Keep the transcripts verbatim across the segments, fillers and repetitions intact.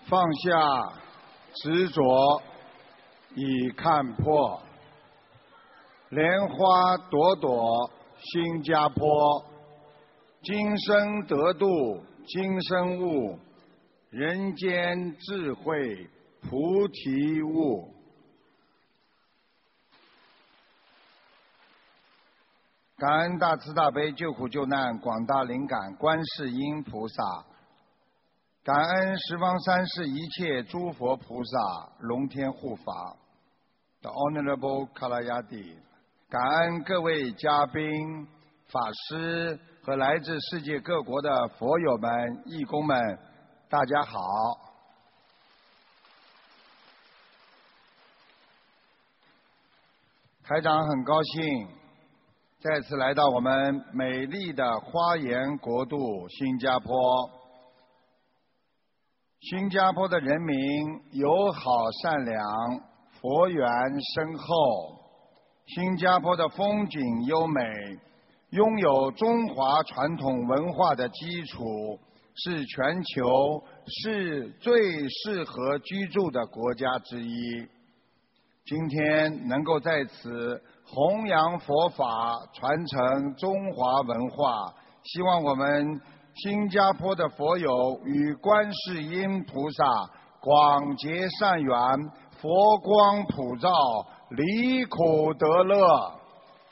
放下执着，已看破。莲花朵朵新加坡，今生得度今生悟，人间智慧菩提悟。感恩大慈大悲救苦救难广大灵感观世音菩萨，感恩十方三世一切诸佛菩萨龙天护法。The Honorable Kalayati， 感恩各位嘉宾、法师和来自世界各国的佛友们、义工们，大家好。台长很高兴再次来到我们美丽的花园国度新加坡。新加坡的人民友好善良，佛缘深厚。新加坡的风景优美，拥有中华传统文化的基础，是全球是最适合居住的国家之一。今天能够在此弘扬佛法，传承中华文化，希望我们新加坡的佛友与观世音菩萨广结善缘，佛光普照，离苦得乐。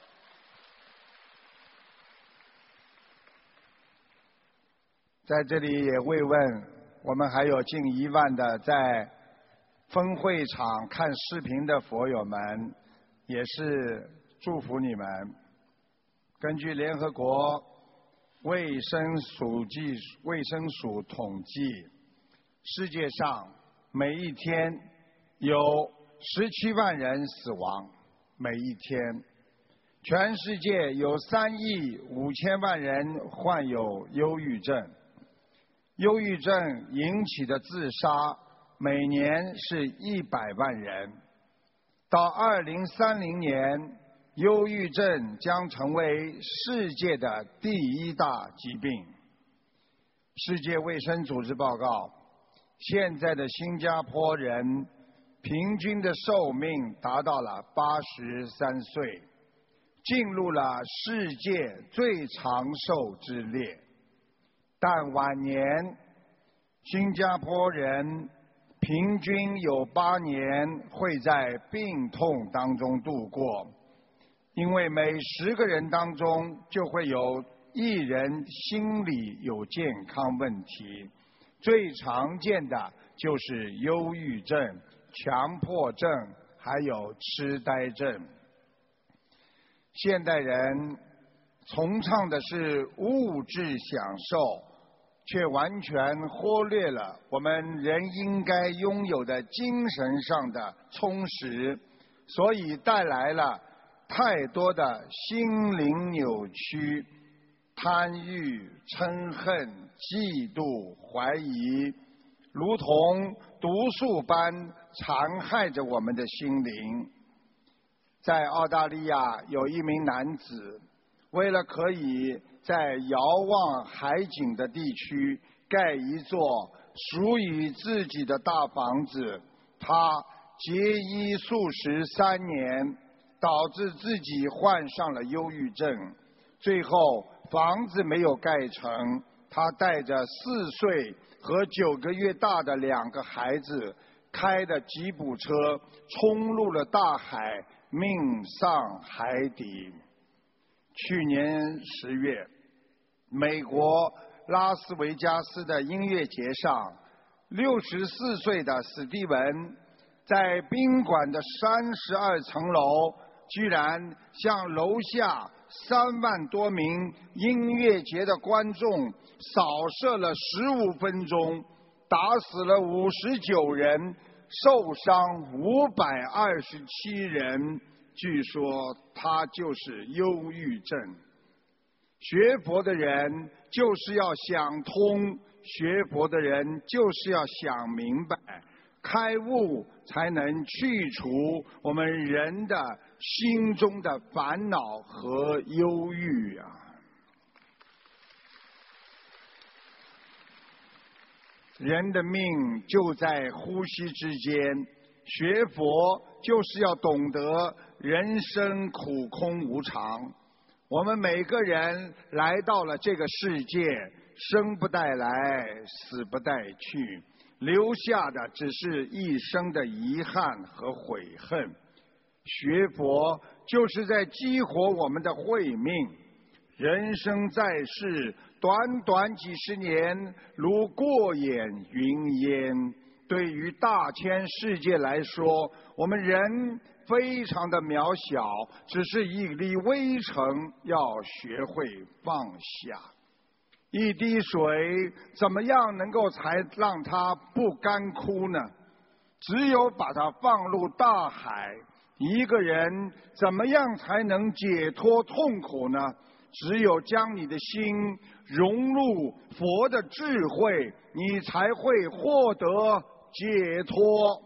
在这里也慰问我们还有近一万的在分会场看视频的佛友们，也是祝福你们。根据联合国卫生署计卫生署统计，世界上每一天有十七万人死亡，每一天，全世界有三亿五千万人患有忧郁症，忧郁症引起的自杀每年是一百万人，到二零三零年，忧郁症将成为世界的第一大疾病。世界卫生组织报告，现在的新加坡人平均的寿命达到了八十三岁，进入了世界最长寿之列。但晚年，新加坡人平均有八年会在病痛当中度过，因为每十个人当中就会有一人心理有健康问题，最常见的就是忧郁症、强迫症，还有痴呆症。现代人崇尚的是物质享受，却完全忽略了我们人应该拥有的精神上的充实，所以带来了太多的心灵扭曲、贪欲、嗔恨、嫉妒、怀疑，如同毒素般残害着我们的心灵。在澳大利亚有一名男子，为了可以在遥望海景的地区盖一座属于自己的大房子，他节衣素食三年，导致自己患上了忧郁症。最后房子没有盖成，他带着四岁和九个月大的两个孩子，开的吉普车冲入了大海，命丧海底。去年十月，美国拉斯维加斯的音乐节上，六十四岁的史蒂文在宾馆的三十二层楼，居然向楼下三万多名音乐节的观众扫射了十五分钟，打死了五十九人，受伤五百二十七人。据说他就是忧郁症。学佛的人就是要想通，学佛的人就是要想明白，开悟才能去除我们人的心中的烦恼和忧郁啊。 人的命就在呼吸之间，学佛就是要懂得人生苦空无常。我们每个人来到了这个世界，生不带来，死不带去，留下的只是一生的遗憾和悔恨。学佛就是在激活我们的慧命。人生在世，短短几十年，如过眼云烟。对于大千世界来说，我们人非常的渺小，只是一粒微尘，要学会放下。一滴水怎么样能够才让它不干枯呢？只有把它放入大海。一个人怎么样才能解脱痛苦呢？只有将你的心融入佛的智慧，你才会获得解脱。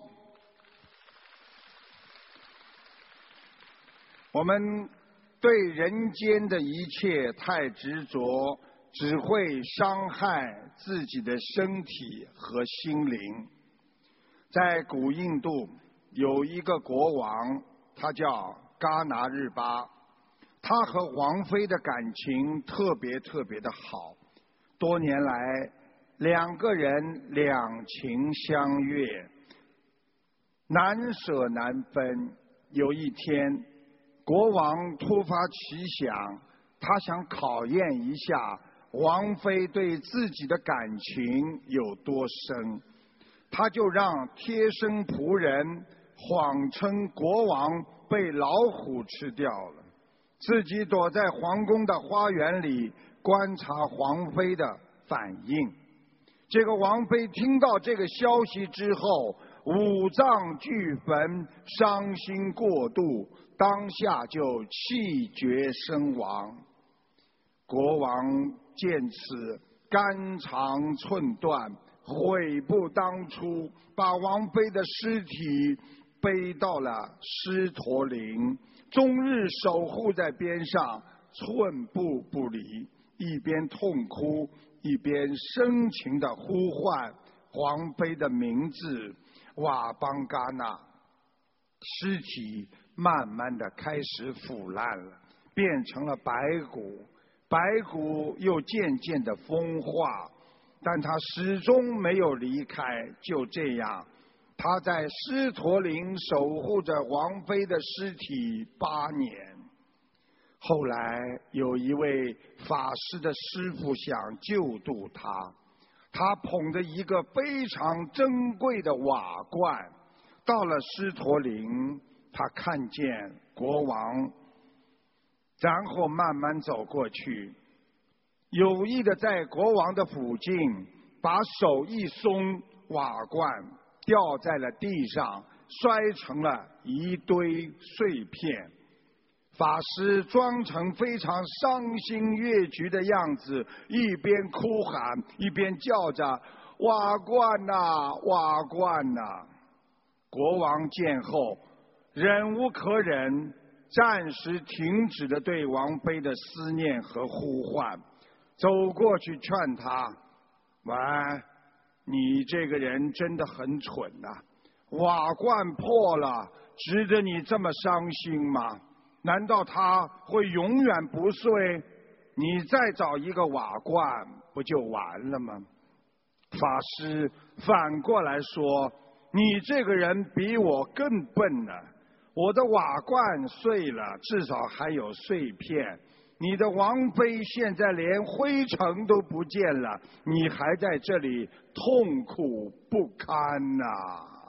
我们对人间的一切太执着，只会伤害自己的身体和心灵。在古印度有一个国王，他叫嘎拿日巴，他和王妃的感情特别特别的好，多年来两个人两情相悦，难舍难分。有一天，国王突发奇想，他想考验一下王妃对自己的感情有多深，他就让贴身仆人谎称国王被老虎吃掉了，自己躲在皇宫的花园里观察皇妃的反应。这个王妃听到这个消息之后，五脏俱焚，伤心过度，当下就气绝身亡。国王见此，肝肠寸断，悔不当初，把王妃的尸体背到了狮驼岭，终日守护在边上，寸步不离，一边痛哭，一边深情地呼唤皇妃的名字瓦邦嘎纳。尸体慢慢地开始腐烂了，变成了白骨，白骨又渐渐地风化，但他始终没有离开。就这样，他在狮驼岭守护着王妃的尸体八年。后来有一位法师的师父想救度他，他捧着一个非常珍贵的瓦罐，到了狮驼岭，他看见国王，然后慢慢走过去，有意的在国王的附近把手一松，瓦罐掉在了地上，摔成了一堆碎片。法师装成非常伤心越局的样子，一边哭喊，一边叫着瓦罐呐，瓦罐呐。国王见后忍无可忍，暂时停止了对王妃的思念和呼唤，走过去劝他：喂，你这个人真的很蠢呐、啊！瓦罐破了，值得你这么伤心吗？难道它会永远不碎？你再找一个瓦罐不就完了吗？法师反过来说：你这个人比我更笨呢！我的瓦罐碎了，至少还有碎片。你的王妃现在连灰尘都不见了，你还在这里痛苦不堪呐、啊！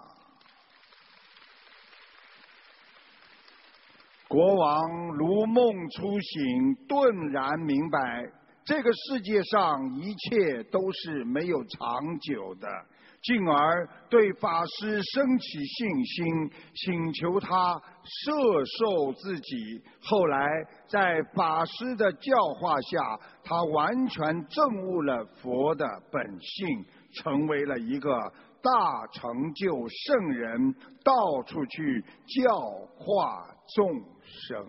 国王如梦初醒，顿然明白，这个世界上一切都是没有长久的，进而对法师升起信心，请求他摄受自己。后来在法师的教化下，他完全证悟了佛的本性，成为了一个大成就圣人，到处去教化众生。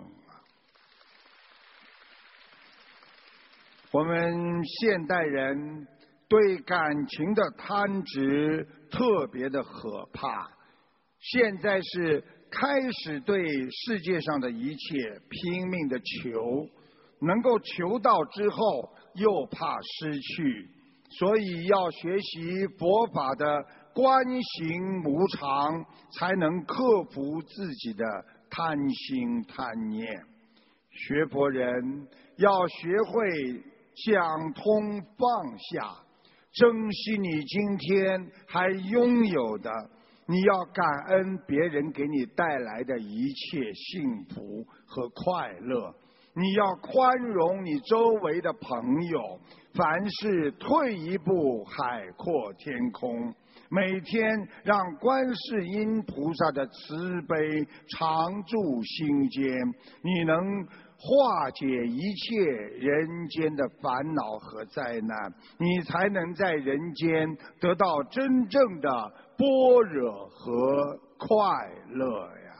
我们现代人对感情的贪执特别的可怕。现在是开始对世界上的一切拼命的求，能够求到之后又怕失去，所以要学习佛法的观行无常，才能克服自己的贪心贪念。学佛人要学会想通放下，珍惜你今天还拥有的，你要感恩别人给你带来的一切幸福和快乐，你要宽容你周围的朋友，凡事退一步海阔天空。每天让观世音菩萨的慈悲常驻心间，你能化解一切人间的烦恼和灾难，你才能在人间得到真正的般若和快乐呀。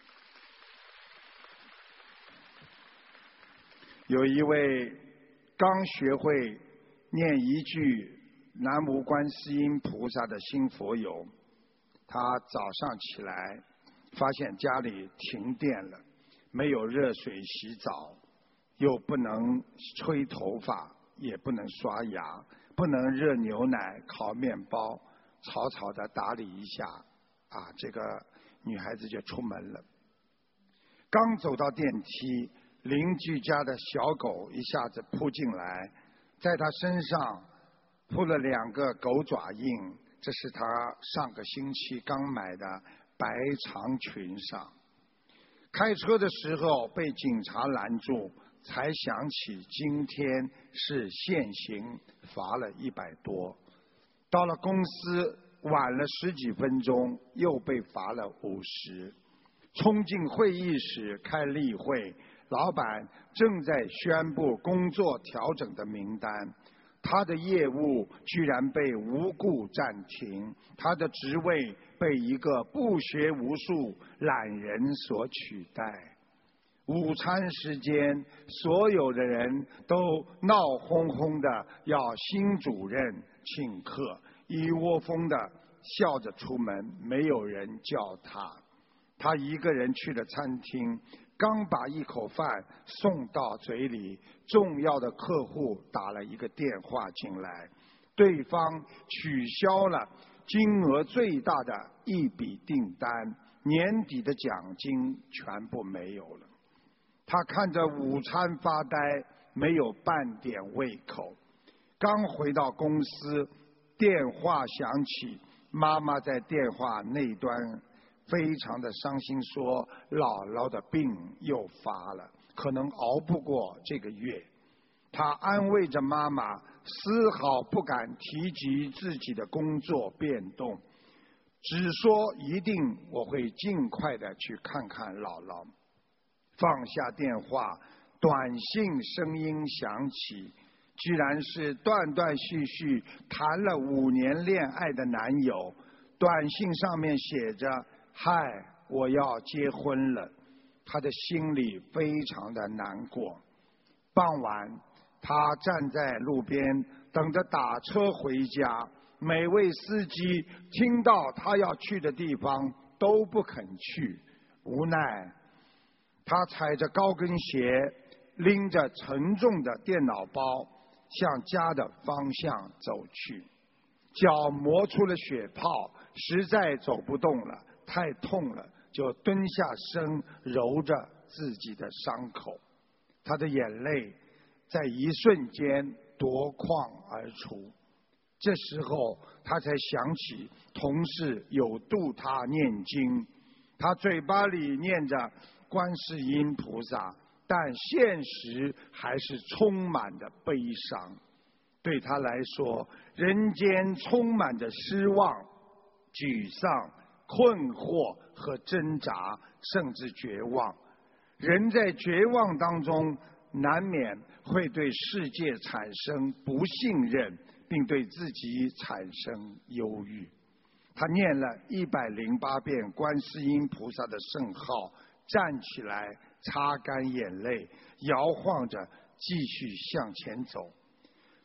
有一位刚学会念一句南无观世音菩萨的新佛友，他早上起来发现家里停电了，没有热水洗澡，又不能吹头发，也不能刷牙，不能热牛奶烤面包，草草的打理一下啊，这个女孩子就出门了。刚走到电梯，邻居家的小狗一下子扑进来，在她身上扑了两个狗爪印，这是她上个星期刚买的白长裙上。开车的时候被警察拦住，才想起今天是限行，罚了一百多。到了公司晚了十几分钟，又被罚了五十。冲进会议室开例会，老板正在宣布工作调整的名单，他的业务居然被无故暂停，他的职位被一个不学无术懒人所取代。午餐时间，所有的人都闹哄哄的要新主任请客，一窝蜂的笑着出门，没有人叫他。他一个人去了餐厅，刚把一口饭送到嘴里，重要的客户打了一个电话进来，对方取消了金额最大的一笔订单，年底的奖金全部没有了。他看着午餐发呆，没有半点胃口。刚回到公司，电话响起，妈妈在电话那端非常的伤心，说姥姥的病又发了，可能熬不过这个月。他安慰着妈妈，丝毫不敢提及自己的工作变动，只说一定我会尽快的去看看姥姥。放下电话，短信声音响起，居然是断断续续谈了五年恋爱的男友。短信上面写着：嗨，我要结婚了。他的心里非常的难过。傍晚，他站在路边等着打车回家，每位司机听到他要去的地方都不肯去，无奈他踩着高跟鞋，拎着沉重的电脑包，向家的方向走去。脚磨出了血泡，实在走不动了，太痛了，就蹲下身揉着自己的伤口。他的眼泪在一瞬间夺眶而出。这时候他才想起同事有度他念经，他嘴巴里念着观世音菩萨，但现实还是充满着悲伤。对他来说，人间充满着失望、沮丧、困惑和挣扎，甚至绝望。人在绝望当中，难免会对世界产生不信任，并对自己产生忧郁。他念了一百零八遍观世音菩萨的圣号，站起来，擦干眼泪，摇晃着继续向前走。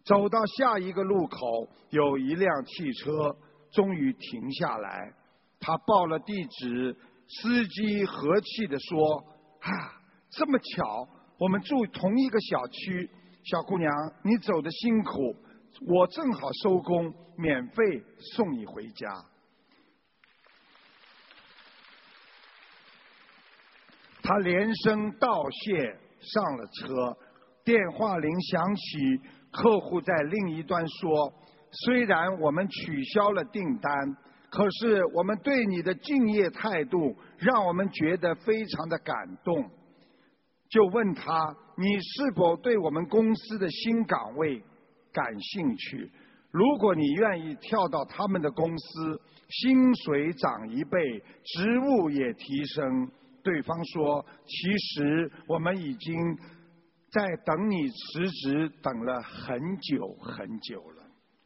走到下一个路口，有一辆汽车终于停下来，他报了地址，司机和气地说：啊，这么巧，我们住同一个小区，小姑娘，你走得辛苦，我正好收工，免费送你回家。他连声道谢，上了车。电话铃响起，客户在另一端说：虽然我们取消了订单，可是我们对你的敬业态度让我们觉得非常的感动。就问他，你是否对我们公司的新岗位感兴趣？如果你愿意跳到他们的公司，薪水涨一倍，职务也提升。对方说，其实我们已经在等你辞职等了很久很久了。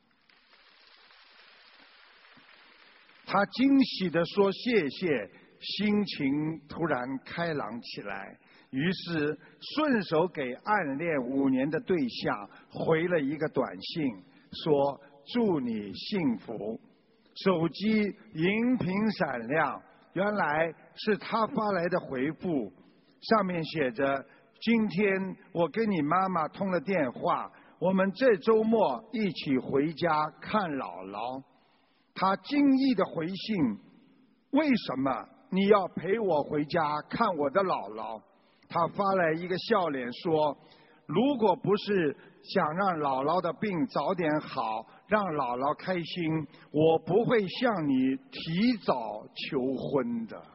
他惊喜地说谢谢，心情突然开朗起来，于是顺手给暗恋五年的对象回了一个短信，说祝你幸福。手机荧屏闪亮，原来是他发来的回复，上面写着：今天我跟你妈妈通了电话，我们这周末一起回家看姥姥。他惊异的回信：为什么你要陪我回家看我的姥姥？他发来一个笑脸说：如果不是想让姥姥的病早点好，让姥姥开心，我不会向你提早求婚的。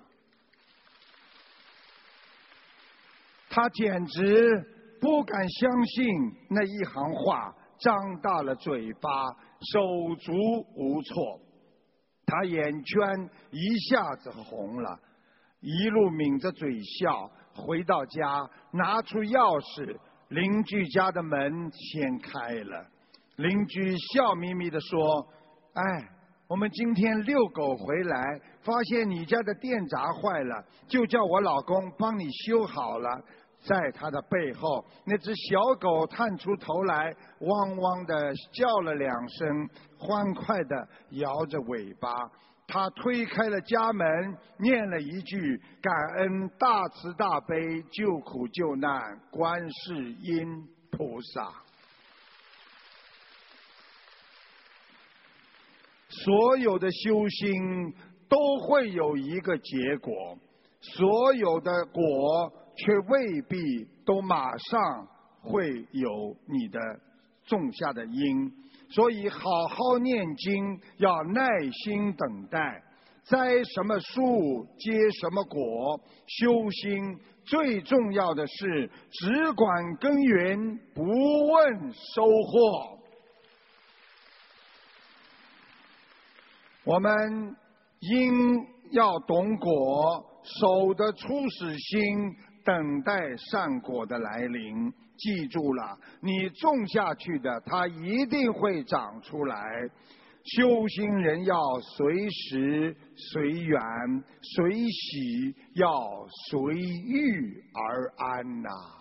他简直不敢相信那一行话，张大了嘴巴，手足无措。他眼圈一下子红了，一路抿着嘴笑，回到家拿出钥匙，邻居家的门先开了。邻居笑眯眯地说：哎，我们今天遛狗回来，发现你家的电闸坏了，就叫我老公帮你修好了。在他的背后，那只小狗探出头来，汪汪地叫了两声，欢快地摇着尾巴。他推开了家门，念了一句：感恩大慈大悲救苦救难观世音菩萨。所有的修心都会有一个结果，所有的果却未必都马上会有你的种下的因，所以好好念经，要耐心等待。栽什么树结什么果，修心最重要的是只管耕耘，不问收获。我们因要懂果，守得初始心，等待善果的来临。记住了，你种下去的，它一定会长出来。修心人要随时随缘随喜，要随遇而安呐、啊。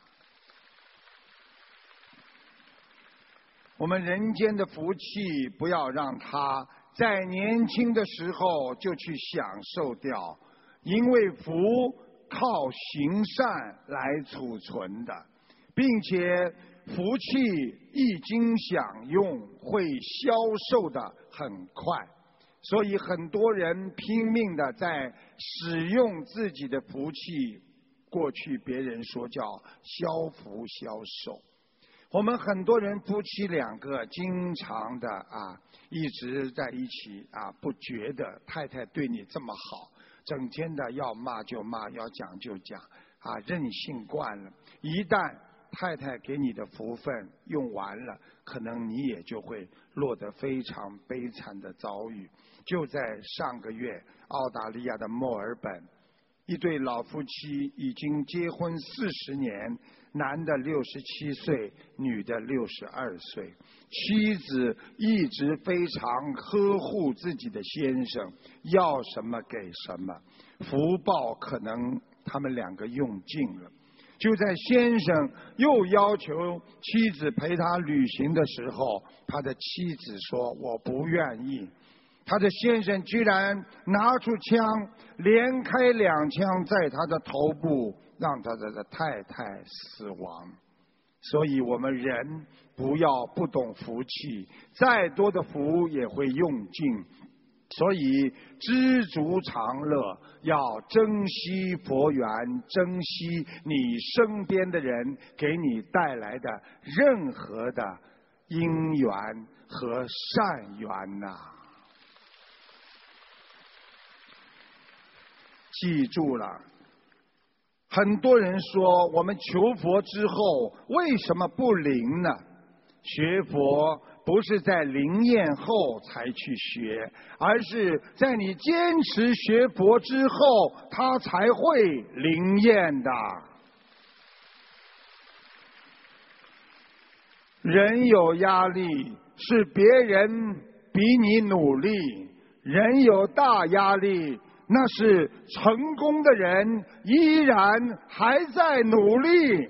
我们人间的福气，不要让它在年轻的时候就去享受掉，因为福靠行善来储存的，并且福气一经享用会消受的很快，所以很多人拼命的在使用自己的福气，过去别人说叫消福消寿。我们很多人夫妻两个经常的啊一直在一起啊，不觉得太太对你这么好，整天的要骂就骂，要讲就讲啊，任性惯了。一旦太太给你的福分用完了，可能你也就会落得非常悲惨的遭遇。就在上个月，澳大利亚的墨尔本，一对老夫妻已经结婚四十年，男的六十七岁，女的六十二岁。妻子一直非常呵护自己的先生，要什么给什么，福报可能他们两个用尽了。 就在先生又要求妻子陪他旅行的时候，他的妻子说我不愿意。他的先生居然拿出枪，连开两枪在他的头部，让他的太太死亡。所以我们人不要不懂福气，再多的福也会用尽。所以知足常乐，要珍惜佛缘，珍惜你身边的人给你带来的任何的因缘和善缘呐、啊。记住了，很多人说我们求佛之后为什么不灵呢？学佛不是在灵验后才去学，而是在你坚持学佛之后，它才会灵验的。人有压力是别人比你努力，人有大压力那是成功的人依然还在努力。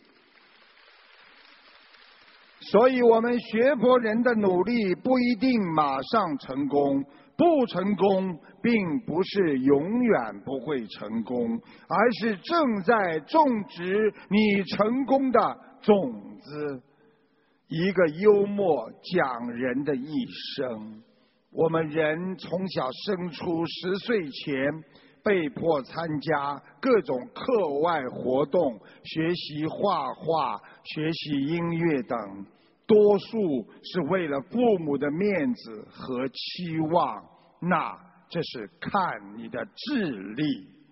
所以我们学佛人的努力不一定马上成功，不成功并不是永远不会成功，而是正在种植你成功的种子。一个幽默讲人的一生，我们人从小生出十岁前被迫参加各种课外活动，学习画画，学习音乐等，多数是为了父母的面子和期望，那这是看你的智力。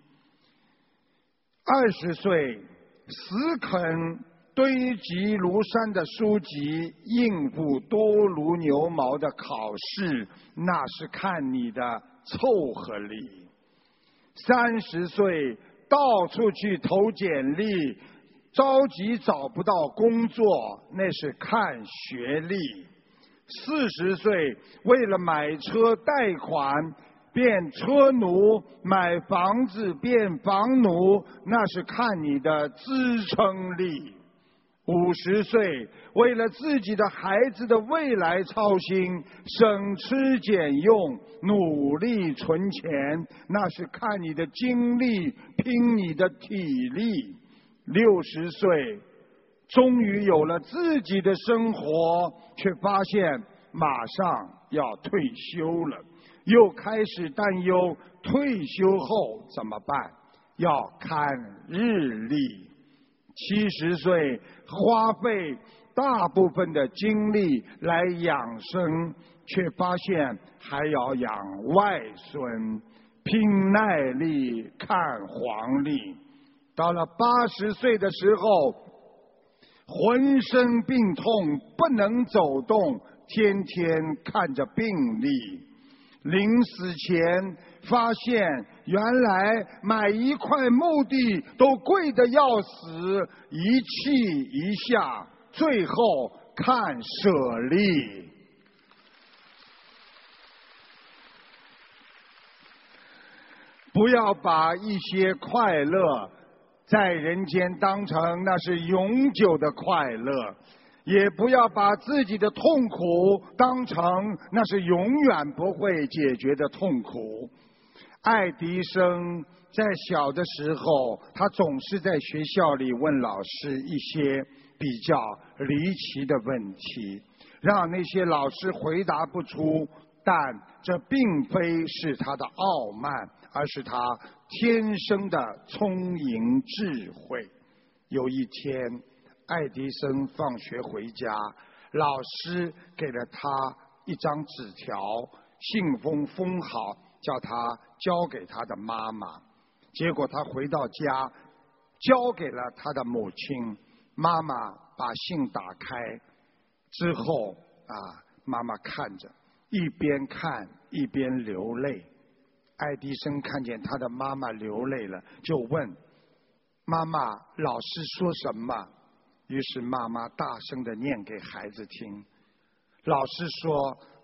二十岁死啃堆积如山的书籍，应付多如牛毛的考试，那是看你的凑合力。三十岁到处去投简历，着急找不到工作，那是看学历。四十岁为了买车贷款变车奴，买房子变房奴，那是看你的支撑力。五十岁为了自己的孩子的未来操心，省吃俭用，努力存钱，那是看你的精力，拼你的体力。六十岁终于有了自己的生活，却发现马上要退休了，又开始担忧退休后怎么办，要看日历。七十岁花费大部分的精力来养生，却发现还要养外孙，拼耐力看黄历。到了八十岁的时候，浑身病痛不能走动，天天看着病历。临死前发现原来买一块墓地都贵得要死，一气一下，最后看舍利。不要把一些快乐在人间当成那是永久的快乐，也不要把自己的痛苦当成那是永远不会解决的痛苦。爱迪生在小的时候，他总是在学校里问老师一些比较离奇的问题，让那些老师回答不出，但这并非是他的傲慢，而是他天生的聪颖智慧。有一天，爱迪生放学回家，老师给了他一张纸条，信封封好，叫他交给他的妈妈。结果他回到家，交给了他的母亲。妈妈把信打开之后啊，妈妈看着，一边看一边流泪。爱迪生看见他的妈妈流泪了，就问妈妈，老师说什么？于是妈妈大声地念给孩子听。老师说，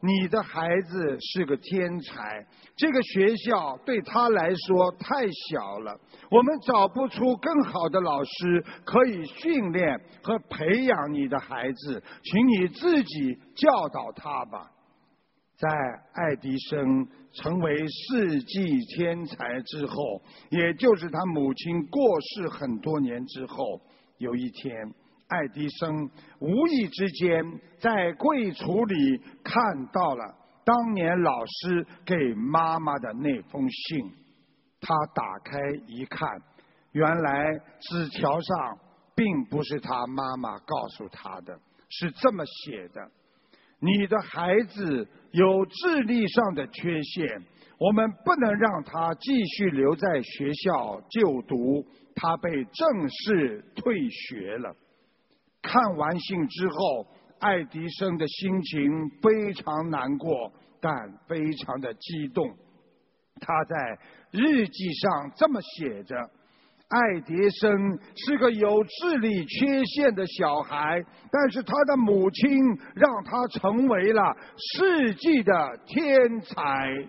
你的孩子是个天才，这个学校对他来说太小了，我们找不出更好的老师可以训练和培养你的孩子，请你自己教导他吧。在爱迪生成为世纪天才之后，也就是他母亲过世很多年之后，有一天爱迪生无意之间在柜橱里看到了当年老师给妈妈的那封信。他打开一看，原来纸条上并不是他妈妈告诉他的，是这么写的：你的孩子有智力上的缺陷，我们不能让他继续留在学校就读，他被正式退学了。看完信之后，爱迪生的心情非常难过，但非常的激动。他在日记上这么写着：爱迪生是个有智力缺陷的小孩，但是他的母亲让他成为了世纪的天才。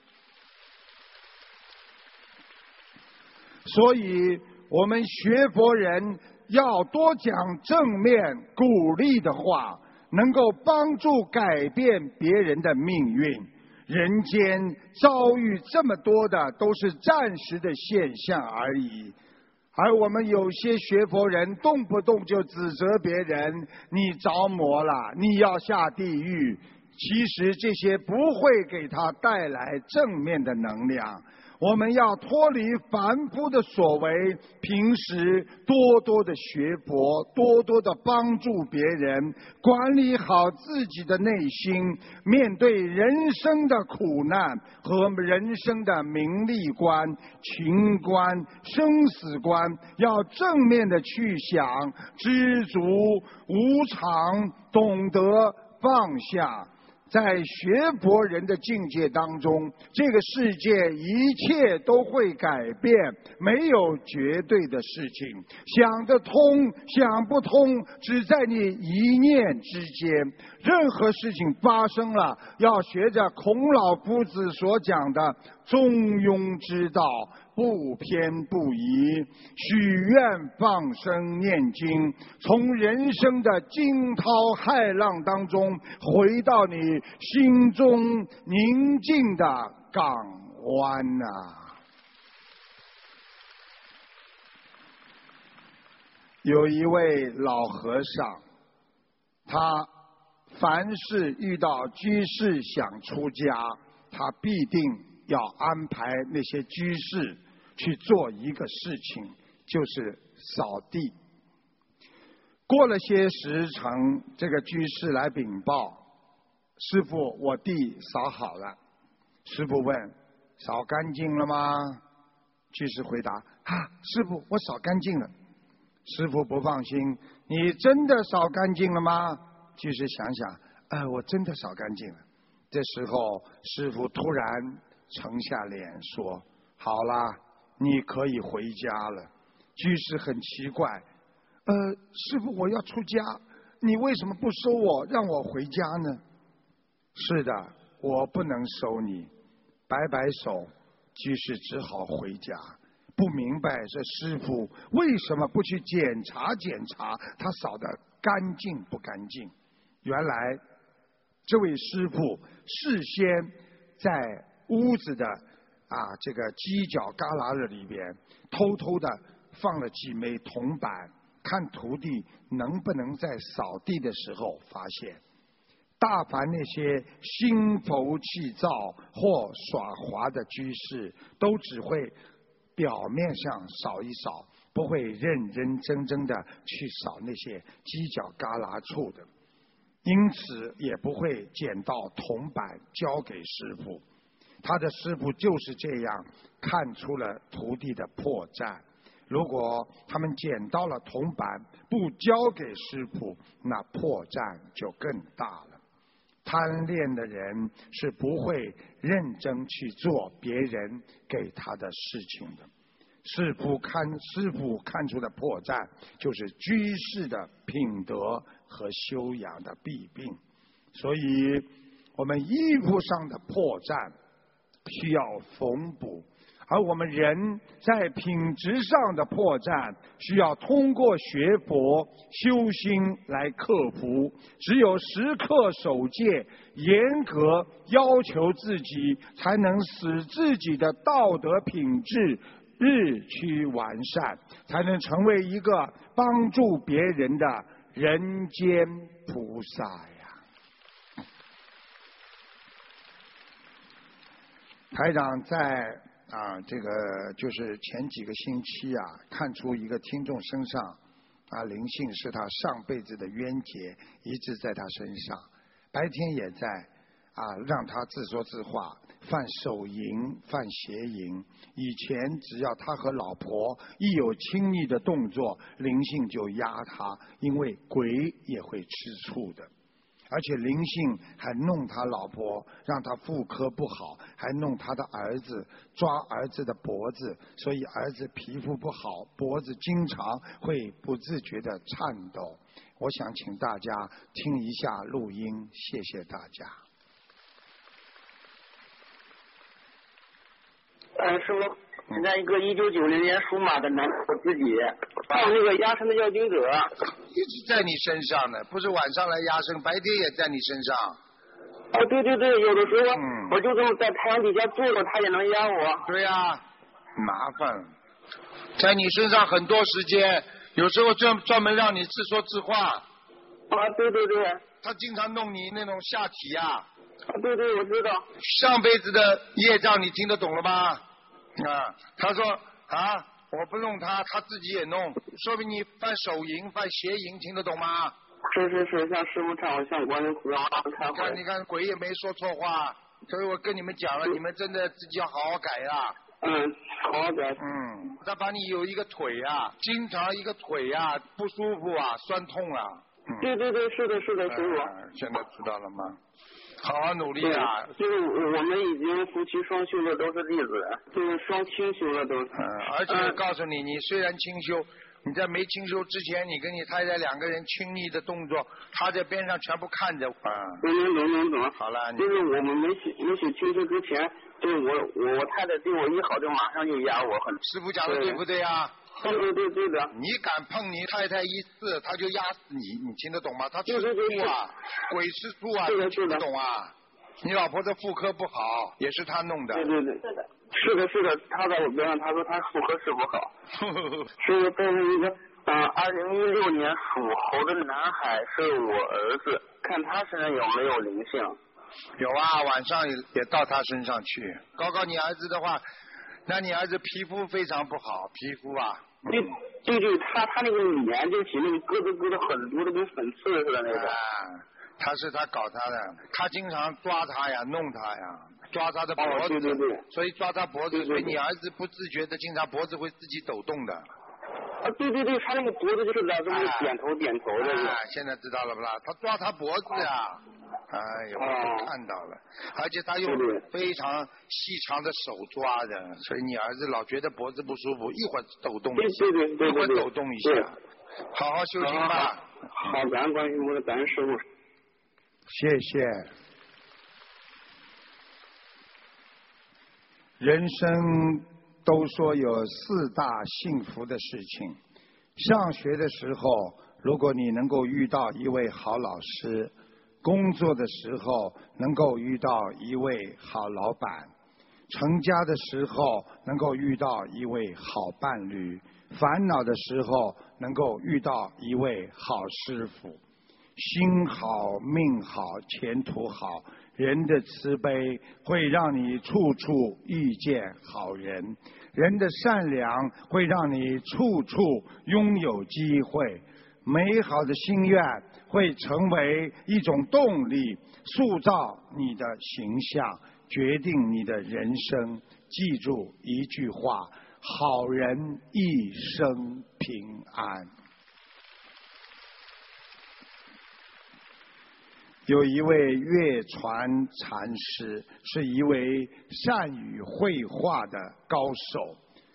所以我们学佛人要多讲正面鼓励的话，能够帮助改变别人的命运。人间遭遇这么多的都是暂时的现象而已，而我们有些学佛人动不动就指责别人，你着魔了，你要下地狱。其实这些不会给他带来正面的能量。我们要脱离凡夫的所为，平时多多的学佛，多多的帮助别人，管理好自己的内心，面对人生的苦难和人生的名利观、情观、生死观，要正面的去想，知足无常，懂得放下。在学佛人的境界当中，这个世界一切都会改变，没有绝对的事情。想得通，想不通，只在你一念之间。任何事情发生了，要学着孔老夫子所讲的中庸之道，不偏不倚，许愿放生念经，从人生的惊涛骇浪当中回到你心中宁静的港湾呐、啊。有一位老和尚，他凡是遇到居士想出家，他必定要安排那些居士去做一个事情，就是扫地。过了些时辰，这个居士来禀报，师父，我地扫好了。师父问，扫干净了吗？居士回答，啊，师父，我扫干净了。师父不放心，你真的扫干净了吗？居士想想，呃，我真的扫干净了。这时候师父突然沉下脸说，好啦，你可以回家了。居士很奇怪，呃，师父，我要出家，你为什么不收我，让我回家呢？是的，我不能收你。摆摆手，居士只好回家。不明白这师父为什么不去检查检查他扫得干净不干净。原来这位师父事先在屋子的啊这个犄角旮旯里边偷偷的放了几枚铜板，看徒弟能不能在扫地的时候发现。大凡那些心浮气躁或耍滑的居士，都只会表面上扫一扫，不会认认真真的去扫那些犄角旮旯处的，因此也不会捡到铜板交给师父。他的师父就是这样看出了徒弟的破绽。如果他们捡到了铜板不交给师父，那破绽就更大了。贪恋的人是不会认真去做别人给他的事情的。师父看师父看出的破绽，就是居士的品德和修养的弊病。所以我们衣服上的破绽需要缝补，而我们人在品质上的破绽需要通过学佛修心来克服。只有时刻守戒，严格要求自己，才能使自己的道德品质日趋完善，才能成为一个帮助别人的人间菩萨呀。台长在啊，这个就是前几个星期啊，看出一个听众身上啊灵性是他上辈子的冤结，一直在他身上，白天也在啊，让他自说自话，犯手淫，犯邪淫。以前只要他和老婆一有亲密的动作，灵性就压他，因为鬼也会吃醋的。而且灵性还弄他老婆，让他妇科不好，还弄他的儿子，抓儿子的脖子，所以儿子皮肤不好，脖子经常会不自觉的颤抖。我想请大家听一下录音，谢谢大家。 嗯，师傅，现在一个一九九零年属马的男，我自己还有那个压身的要经者， 一直在你身上呢，不是晚上来压身，白天也在你身上。 哦，对对对，有的时候、 嗯、 我就这么在太阳底下坐着，他也能压我。 对呀、啊，麻烦，在你身上很多时间，有时候专专门让你自说自话。 啊，对对对。 他经常弄你那种下体啊。 啊，对对，我知道。 上辈子的业障你听得懂了吗？啊，他说啊，我不弄他，他自己也弄，说明你犯手淫、犯邪淫，听得懂吗？ 是是是，向师傅忏悔，向观音菩萨忏悔。 你看，你看，鬼也没说错话，所以我跟你们讲了，你们真的自己要好好改呀。 嗯，好好改。 嗯，他把你有一个腿啊，经常一个腿啊不舒服啊，酸痛啊。嗯、 对对对，是的，是的，师傅、 呃。现在知道了吗？好好努力啊！ 就是我们已经夫妻双修的都是弟子，就是双清修的都是。 嗯，而且我告诉你，你虽然清修，你在没清修之前，你跟你太太两个人亲密的动作，他在边上全部看着。啊， 懂懂懂懂懂。 好了， 就是我们没许没许清修之前，就是我我我太太对我一好，就马上就压我很。 师傅讲的对不对啊？ 对对对对的。 你敢碰你太太一次，他就压死你，你听得懂吗？他吃醋啊，鬼吃醋啊，你听得懂啊？你老婆的妇科不好，也是他弄的。 对对对，是的，是的，是的，他在我边上，他说他妇科是不好。是这是一个嗯，二零一六年属猴的男孩，是我儿子，看他身上有没有灵性。 有啊，晚上也也到他身上去。搞搞你儿子的话，那你儿子皮肤非常不好，皮肤啊。 对对对，他他那个脸就起那个疙瘩疙瘩很多的，跟粉刺似的那个。 啊，他是他搞他的，他经常抓他呀，弄他呀，抓他的脖子。 哦，对对对。 所以抓他脖子， 对对对， 所以你儿子不自觉的，经常脖子会自己抖动的。 啊，对对对，他那个脖子就是在这么点头点头的。 啊，现在知道了不啦？他抓他脖子呀。哎呦，我看到了，而且他用非常细长的手抓的，所以你儿子老觉得脖子不舒服，一会儿抖动一下，一会儿抖动一下，好好修行吧。 好，感恩观世音，感恩师父。 谢谢。人生都说有四大幸福的事情，上学的时候，如果你能够遇到一位好老师，工作的时候能够遇到一位好老板，成家的时候能够遇到一位好伴侣，烦恼的时候能够遇到一位好师傅。心好命好前途好，人的慈悲会让你处处遇见好人，人的善良会让你处处拥有机会，美好的心愿会成为一种动力，塑造你的形象，决定你的人生。记住一句话，好人一生平安。有一位月传禅师，是一位善于绘画的高手。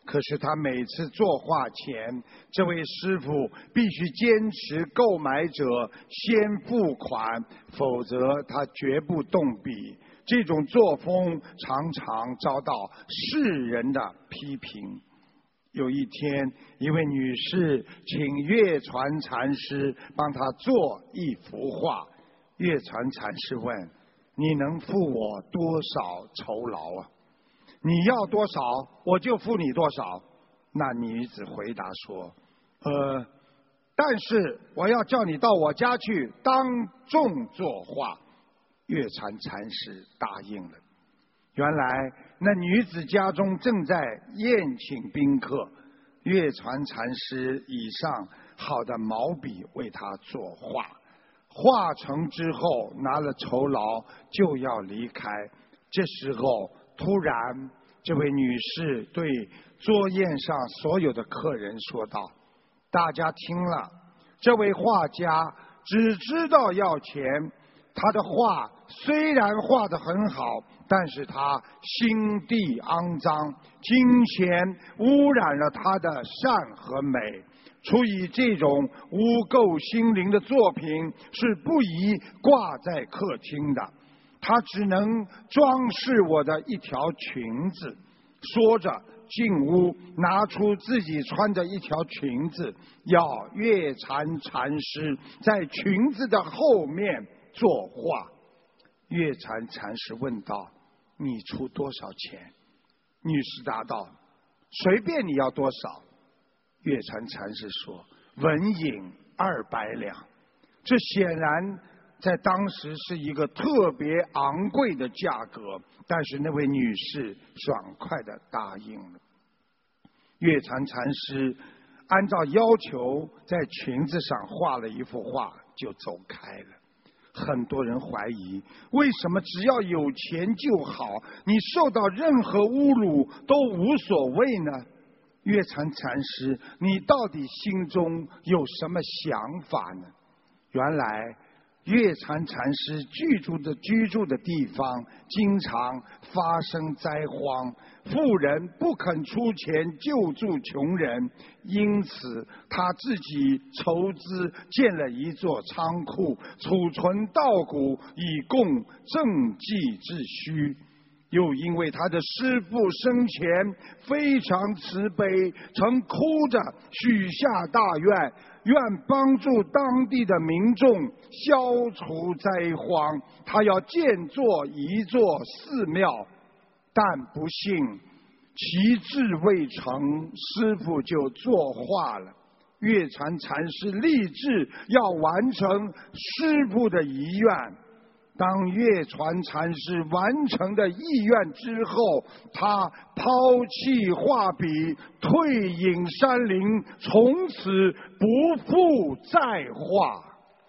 可是他每次作画前，这位师傅必须坚持购买者先付款，否则他绝不动笔。这种作风常常遭到世人的批评。有一天，一位女士请月传禅师帮她做一幅画。月传禅师问：你能付我多少酬劳啊？你要多少，我就付你多少。那女子回答说：呃，但是我要叫你到我家去当众作画。月传禅师答应了。原来那女子家中正在宴请宾客，月传禅师以上好的毛笔为她作画，画成之后拿了酬劳就要离开。这时候突然这位女士对桌宴上所有的客人说道：大家听了，这位画家只知道要钱，他的画虽然画得很好，但是他心地肮脏，金钱污染了他的善和美。出于这种污垢心灵的作品是不宜挂在客厅的，他只能装饰我的一条裙子。说着进屋拿出自己穿着一条裙子，要月禅禅师在裙子的后面作画。月禅禅师问道：你出多少钱？女士答道：随便你要多少。月禅禅师说：文银二百两。这显然在当时是一个特别昂贵的价格，但是那位女士爽快地答应了。月禅禅师按照要求在裙子上画了一幅画就走开了。很多人怀疑，为什么只要有钱就好，你受到任何侮辱都无所谓呢？月禅禅师，你到底心中有什么想法呢？原来月禅禅师居住的居住的地方经常发生灾荒，富人不肯出钱救助穷人，因此他自己筹资建了一座仓库，储存稻谷以供赈济之需。又因为他的师父生前非常慈悲，曾哭着许下大愿，愿帮助当地的民众消除灾荒，他要建作一座寺庙，但不幸其志未成，师父就作画了。月禅禅师立志要完成师父的遗愿。当月传禅师完成的意愿之后，他抛弃画笔，退隐山林，从此不复再画。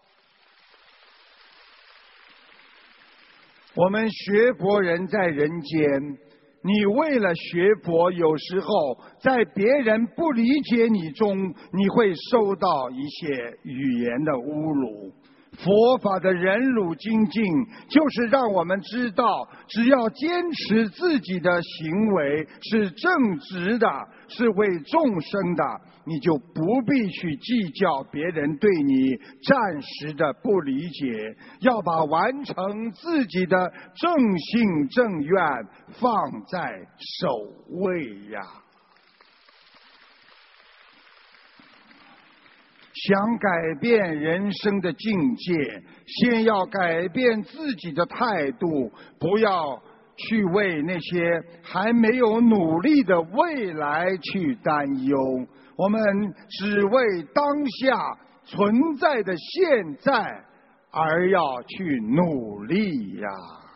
我们学佛人在人间，你为了学佛，有时候在别人不理解你中，你会受到一些语言的侮辱。佛法的忍辱精进，就是让我们知道，只要坚持自己的行为是正直的，是为众生的，你就不必去计较别人对你暂时的不理解，要把完成自己的正信正愿放在首位呀。想改变人生的境界，先要改变自己的态度，不要去为那些还没有努力的未来去担忧。我们只为当下存在的现在而要去努力呀。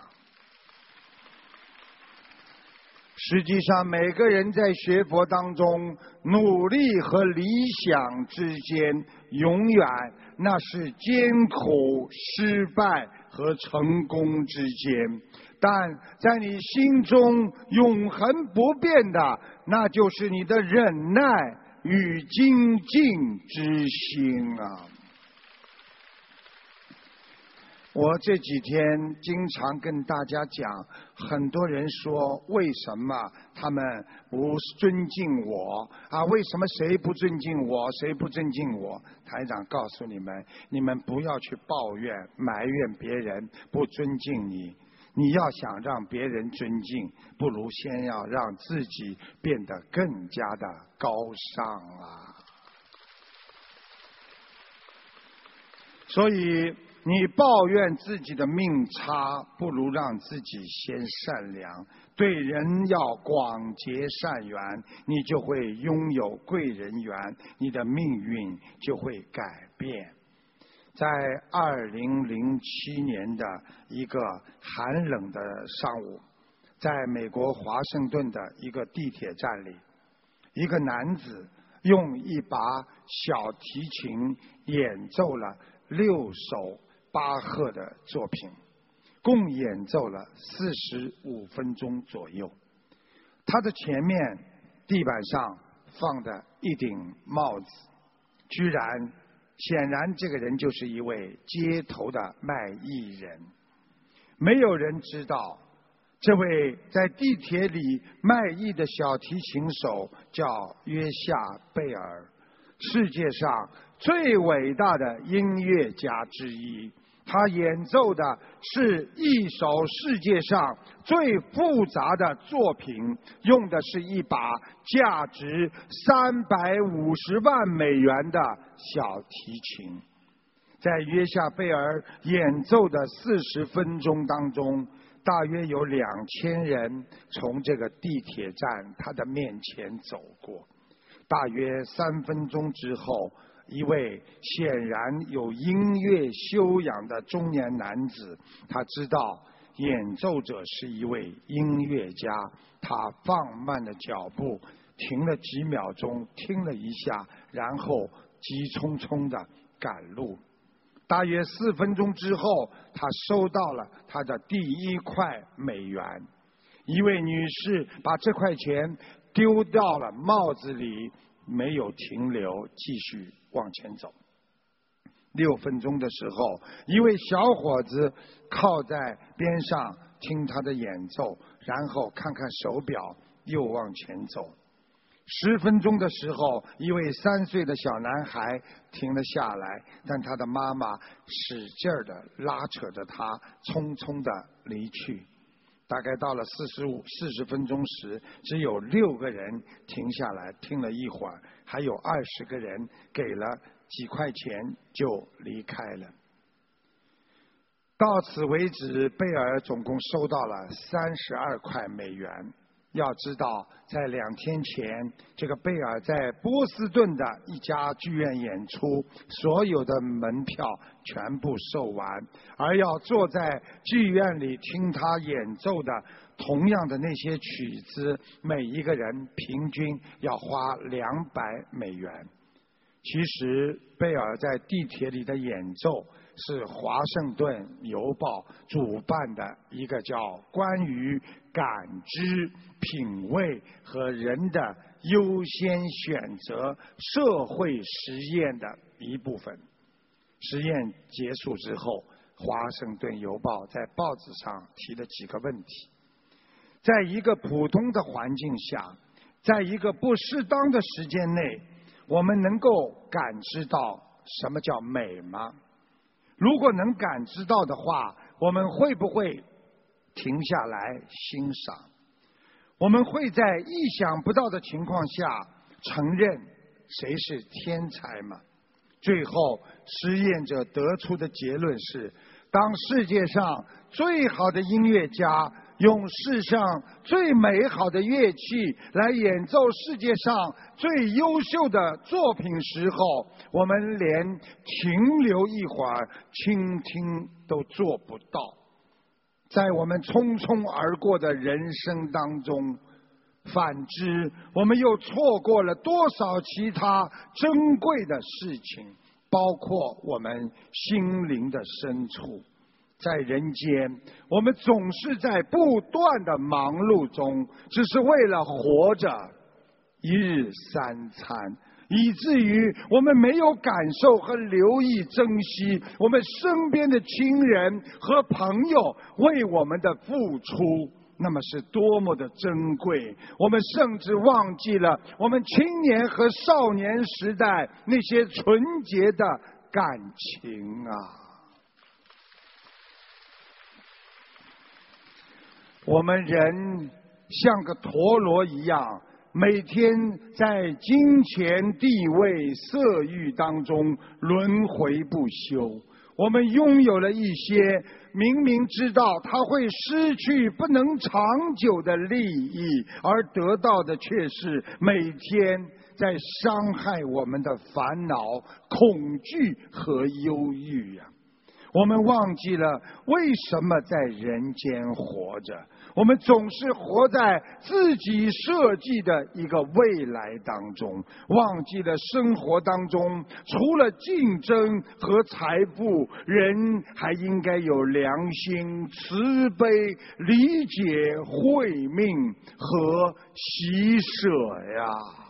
实际上，每个人在学佛当中，努力和理想之间，永远那是艰苦、失败和成功之间。但在你心中永恒不变的，那就是你的忍耐与精进之心啊。 我这几天经常跟大家讲，很多人说为什么他们不尊敬我啊？为什么谁不尊敬我，谁不尊敬我？台长告诉你们，你们不要去抱怨埋怨别人不尊敬你，你要想让别人尊敬，不如先要让自己变得更加的高尚啊！所以你抱怨自己的命差，不如让自己先善良，对人要广结善缘，你就会拥有贵人缘，你的命运就会改变。在二零零七年的一个寒冷的上午，在美国华盛顿的一个地铁站里，一个男子用一把小提琴演奏了六首巴赫的作品，共演奏了四十五分钟左右。他的前面地板上放着一顶帽子，居然显然这个人就是一位街头的卖艺人。没有人知道这位在地铁里卖艺的小提琴手叫约夏贝尔，世界上最伟大的音乐家之一。他演奏的是一首世界上最复杂的作品，用的是一把价值三百五十万美元的小提琴。在约夏贝尔演奏的四十分钟当中，大约有两千人从这个地铁站他的面前走过。大约三分钟之后，一位显然有音乐修养的中年男子，他知道演奏者是一位音乐家，他放慢了脚步，停了几秒钟，听了一下，然后急匆匆地赶路。大约四分钟之后，他收到了他的第一块美元。一位女士把这块钱丢到了帽子里，没有停留，继续往前走。六分钟的时候，一位小伙子靠在边上听他的演奏，然后看看手表，又往前走。十分钟的时候，一位三岁的小男孩停了下来，但他的妈妈使劲儿地拉扯着他，匆匆地离去。大概到了四十五、四十分钟时，只有六个人停下来听了一会儿，还有二十个人给了几块钱就离开了。到此为止，贝尔总共收到了三十二块美元。要知道，在两天前，这个贝尔在波士顿的一家剧院演出，所有的门票全部售完，而要坐在剧院里听他演奏的同样的那些曲子，每一个人平均要花两百美元。其实，贝尔在地铁里的演奏是华盛顿邮报主办的一个叫关于感知、品味和人的优先选择社会实验的一部分。实验结束之后，华盛顿邮报在报纸上提了几个问题。在一个普通的环境下，在一个不适当的时间内，我们能够感知到什么叫美吗？如果能感知到的话，我们会不会停下来欣赏？我们会在意想不到的情况下承认谁是天才吗？最后，实验者得出的结论是，当世界上最好的音乐家用世上最美好的乐器来演奏世界上最优秀的作品时候，我们连停留一会儿倾听都做不到。在我们匆匆而过的人生当中，反之，我们又错过了多少其他珍贵的事情，包括我们心灵的深处。在人间，我们总是在不断的忙碌中，只是为了活着。一日三餐， 以至于我们没有感受和留意珍惜我们身边的亲人和朋友为我们的付出，那么是多么的珍贵。我们甚至忘记了我们青年和少年时代那些纯洁的感情啊！我们人像个陀螺一样，每天在金钱、地位、色欲当中轮回不休。我们拥有了一些明明知道他会失去不能长久的利益，而得到的却是每天在伤害我们的烦恼、恐惧和忧郁呀、啊！我们忘记了为什么在人间活着，我们总是活在自己设计的一个未来当中，忘记了生活当中除了竞争和财富，人还应该有良心、慈悲、理解、慧命和喜舍呀。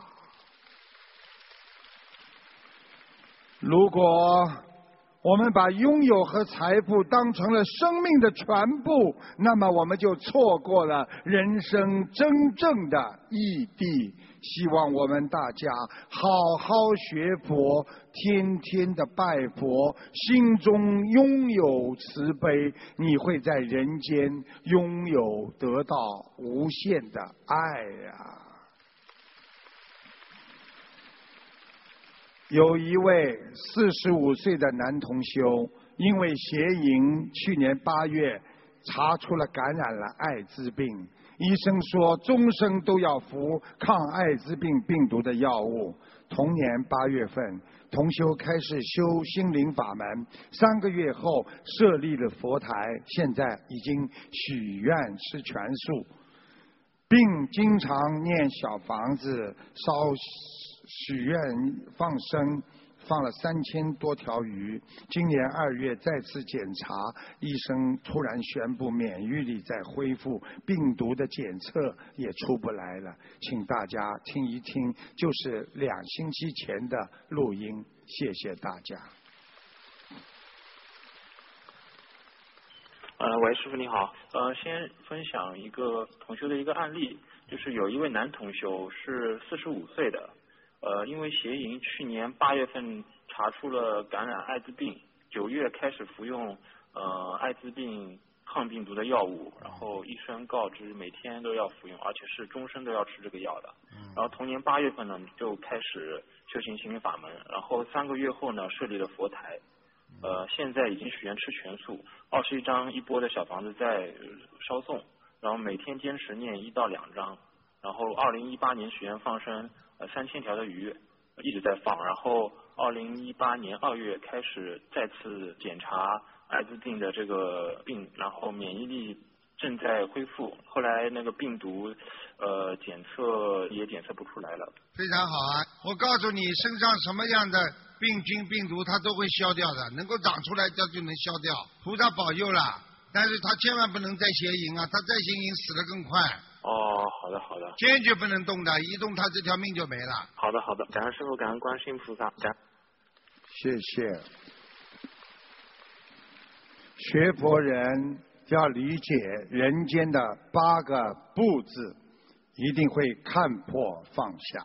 如果我们把拥有和财富当成了生命的全部，那么我们就错过了人生真正的意义。希望我们大家好好学佛，天天的拜佛，心中拥有慈悲，你会在人间拥有得到无限的爱呀、啊。有一位四十五岁的男同修，因为邪淫，去年八月查出了感染了艾滋病。医生说终生都要服抗艾滋病病毒的药物。同年八月份，同修开始修心灵法门，三个月后设立了佛台，现在已经许愿吃全素，并经常念小房子烧许愿放生，放了三千多条鱼。今年二月再次检查，医生突然宣布免疫力在恢复，病毒的检测也出不来了。请大家听一听，就是两星期前的录音。谢谢大家。 呃，喂，师傅你好。呃，先分享一个同修的一个案例，就是有一位男同修是四十五岁的。呃，因为邪淫，去年八月份查出了感染艾滋病，九月开始服用呃艾滋病抗病毒的药物，然后医生告知每天都要服用，而且是终身都要吃这个药的。然后同年八月份呢就开始修行心灵法门，然后三个月后呢设立了佛台，呃，现在已经许愿吃全素，二十一张一波的小房子在烧送，然后每天坚持念一到两张，然后二零一八年许愿放生。三千条的鱼一直在放，然后二零一八年二月开始再次检查艾滋病的这个病，然后免疫力正在恢复，后来那个病毒呃检测也检测不出来了。 非常好啊！我告诉你，身上什么样的病菌病毒它都会消掉的，能够长出来它就能消掉，菩萨保佑了。但是他千万不能再邪淫啊，他再邪淫死得更快。 哦，好的好的， 坚决不能动的，一动他这条命就没了。 好的好的，感恩师父，感恩观世音菩萨，感谢谢。学佛人要理解人间的八个不字，一定会看破放下。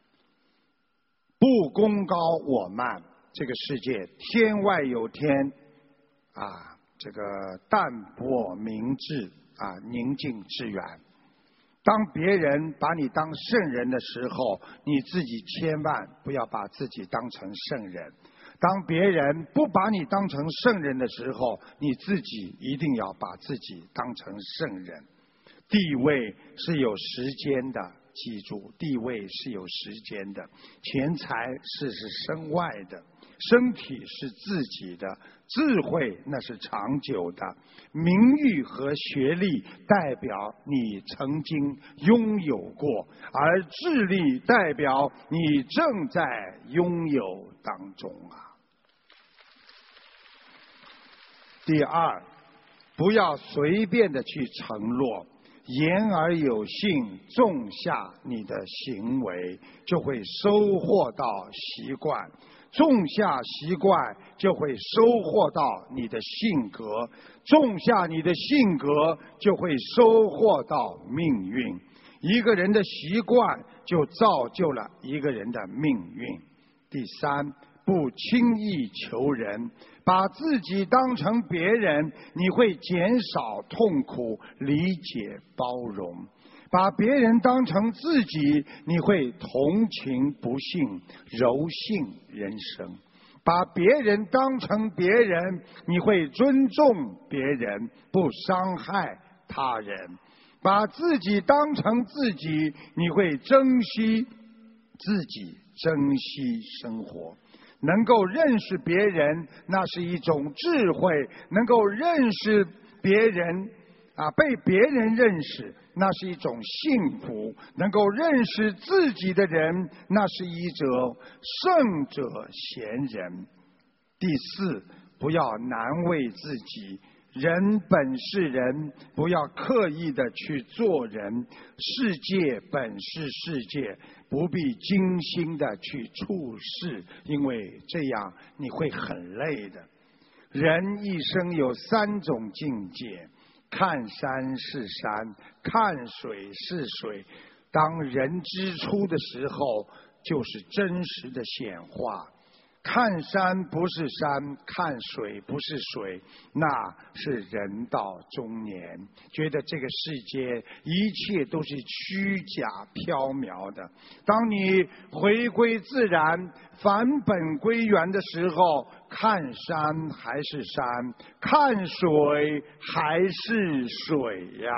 不功高我慢，这个世界天外有天啊，这个淡泊明志啊，宁静致远。当别人把你当圣人的时候，你自己千万不要把自己当成圣人。当别人不把你当成圣人的时候，你自己一定要把自己当成圣人。地位是有时间的，记住，地位是有时间的。钱财是是身外的，身体是自己的，智慧那是长久的，名誉和学历代表你曾经拥有过，而智力代表你正在拥有当中啊。第二，不要随便的去承诺， 言而有信，种下你的行为，就会收获到习惯。种下习惯，就会收获到你的性格；种下你的性格，就会收获到命运。一个人的习惯，就造就了一个人的命运。第三，不轻易求人，把自己当成别人，你会减少痛苦，理解包容。把别人当成自己，你会同情不幸，柔性人生。把别人当成别人，你会尊重别人，不伤害他人。把自己当成自己，你会珍惜自己，珍惜生活。能够认识别人，那是一种智慧；能够认识别人啊，被别人认识，那是一种幸福；能够认识自己的人，那是一种圣者贤人。第四，不要难为自己。人本是人，不要刻意的去做人。世界本是世界，不必精心的去处事，因为这样你会很累的。人一生有三种境界，看山是山，看水是水。当人之初的时候，就是真实的显化。看山不是山，看水不是水，那是人到中年，觉得这个世界一切都是虚假缥缈的。当你回归自然，返本归元的时候，看山还是山，看水还是水呀。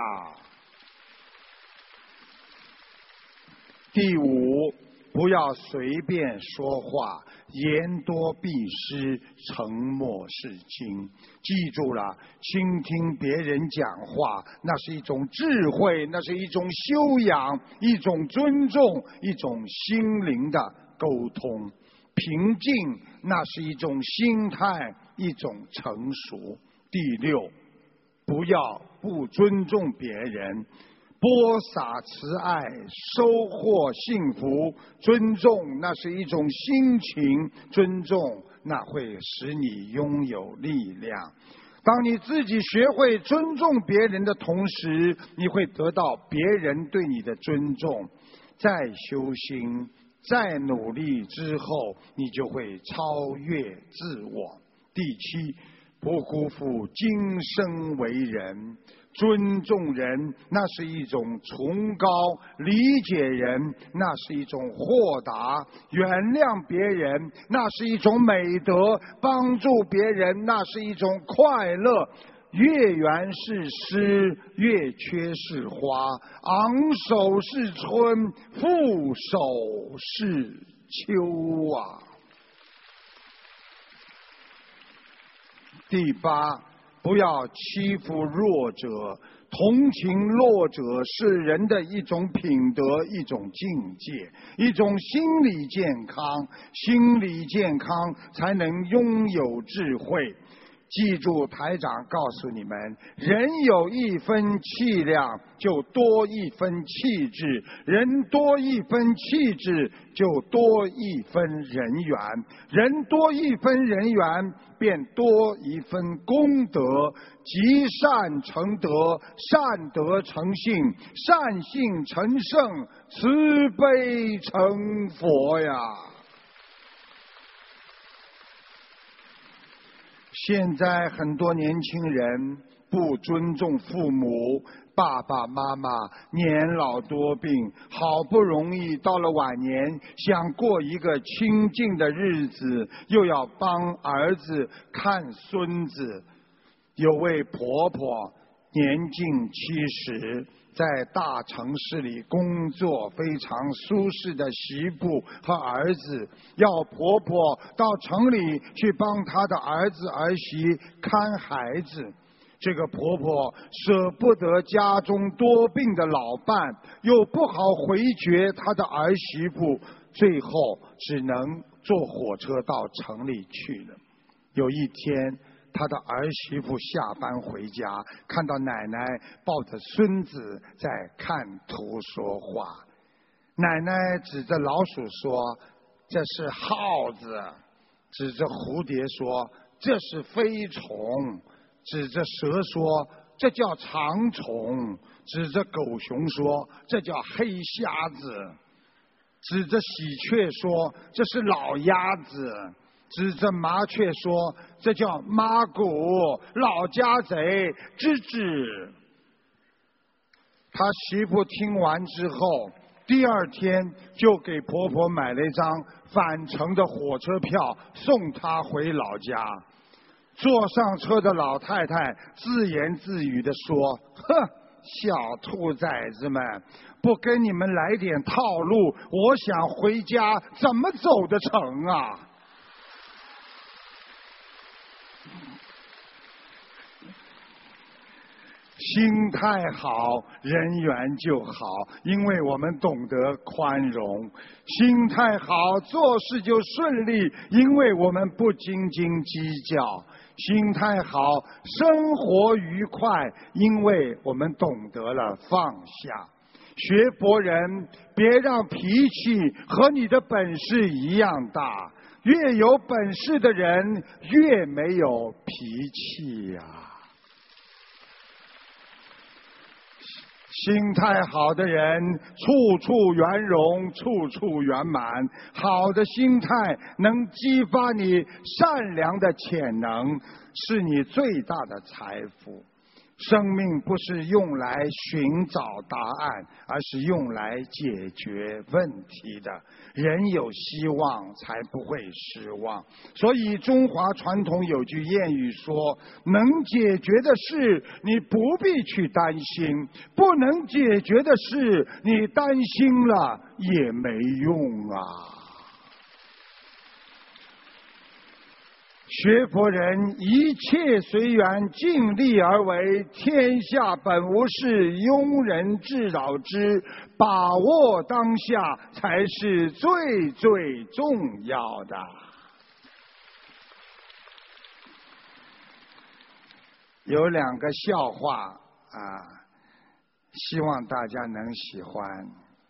第五，不要随便说话，言多必失，沉默是金。记住了，倾听别人讲话，那是一种智慧，那是一种修养，一种尊重，一种心灵的沟通。平静，那是一种心态，一种成熟。第六，不要不尊重别人。播撒慈爱，收获幸福。尊重，那是一种心情；尊重，那会使你拥有力量。当你自己学会尊重别人的同时，你会得到别人对你的尊重。再修心，再努力之后，你就会超越自我。第七，不辜负今生为人。尊重人，那是一种崇高；理解人，那是一种豁达；原谅别人，那是一种美德；帮助别人，那是一种快乐。月圆是诗，月缺是花，昂首是春，覆手是秋啊。第八，不要欺负弱者，同情弱者是人的一种品德，一种境界，一种心理健康。心理健康才能拥有智慧。记住，台长告诉你们，人有一分气量，就多一分气质；人多一分气质，就多一分人缘；人多一分人缘，便多一分功德。积善成德，善德成性，善性成圣，慈悲成佛呀！现在很多年轻人不尊重父母，爸爸妈妈年老多病，好不容易到了晚年，想过一个清静的日子，又要帮儿子看孙子。有位婆婆年近七十，在大城市里工作，非常舒适的媳妇和儿子，要婆婆到城里去帮她的儿子儿媳看孩子。这个婆婆舍不得家中多病的老伴，又不好回绝她的儿媳妇，最后只能坐火车到城里去了。有一天， 他的儿媳妇下班回家，看到奶奶抱着孙子在看图说话。奶奶指着老鼠说：“这是耗子。”指着蝴蝶说：“这是飞虫。”指着蛇说：“这叫长虫。”指着狗熊说：“这叫黑瞎子。”指着喜鹊说：“这是老鸭子。”指着麻雀说：“这叫麻古，老家贼，吱吱。”他媳妇听完之后，第二天就给婆婆买了一张返程的火车票，送她回老家。坐上车的老太太自言自语地说：“哼，小兔崽子们，不跟你们来点套路，我想回家怎么走得成啊？”心态好，人缘就好，因为我们懂得宽容；心态好，做事就顺利，因为我们不斤斤计较；心态好，生活愉快，因为我们懂得了放下。学佛人，别让脾气和你的本事一样大，越有本事的人越没有脾气呀、啊。心态好的人，处处圆融，处处圆满。好的心态能激发你善良的潜能，是你最大的财富。生命不是用来寻找答案，而是用来解决问题的。人有希望，才不会失望。所以中华传统有句谚语说：能解决的事，你不必去担心；不能解决的事，你担心了也没用啊。学佛人一切随缘，尽力而为，天下本无事，庸人自扰之。把握当下才是最最重要的。有两个笑话啊，希望大家能喜欢。